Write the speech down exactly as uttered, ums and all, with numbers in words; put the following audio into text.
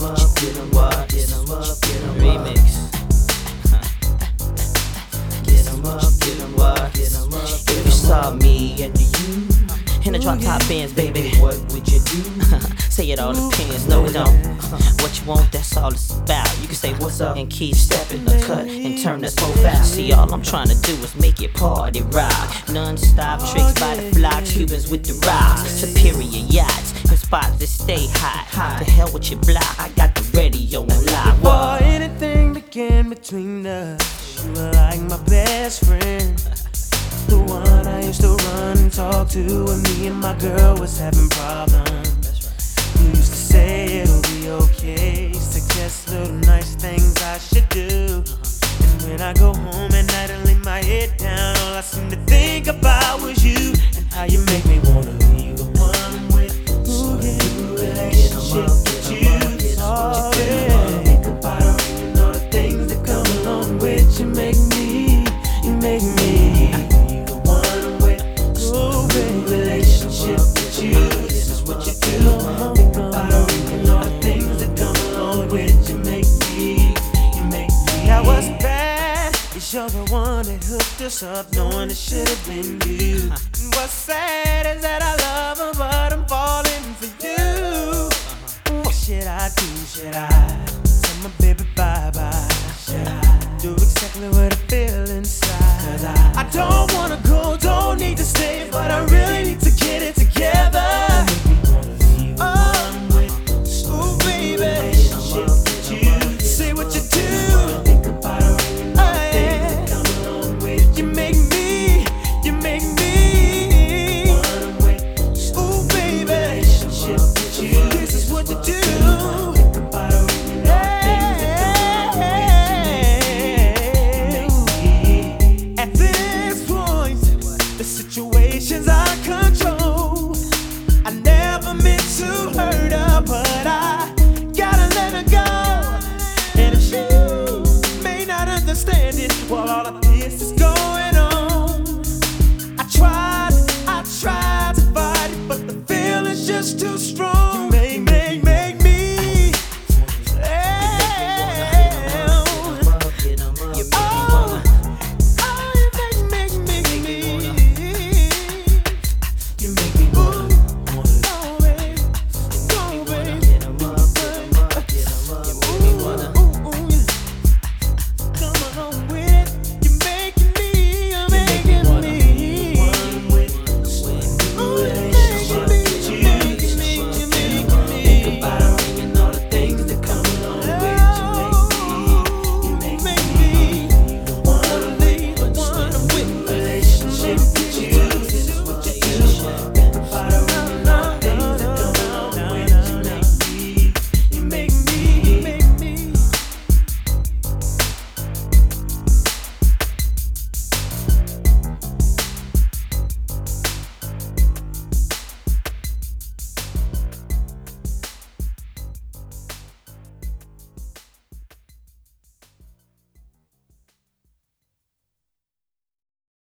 up, get 'em up, get 'em up, get 'em up. Remix. Get 'em up, get 'em up, get 'em up. If you saw me and you in the drop top bands, baby, What would you do? say it all depends, no it don't. What you want, that's all it's about. You can say what's up and keep stepping the cut and turn this profile. See, all I'm trying to do is make it party rock. Non-stop tricks by the flocks, Cubans with the rocks, superior yachts and spots that stay hot. The hell with your block, I got the radio on lock. Before anything began between us, you were like my best friend. The one I used to run and talk to when me and my girl was having problems. You used to say it'll be okay, suggest little nice things I should do. And when I go home at night and lay my head down, all I seem to think about was you and how you make me wanna be the one I'm with. So yeah, new relationship with you. Oh yeah. Think about her and all the things that come along with you. Make me, you make me. Relationship with you, this is what you do. Think about her and all the things that come along with you. Make me, you make me. Now what's bad is you're the one that hooked us up, knowing it should have been you. And what's sad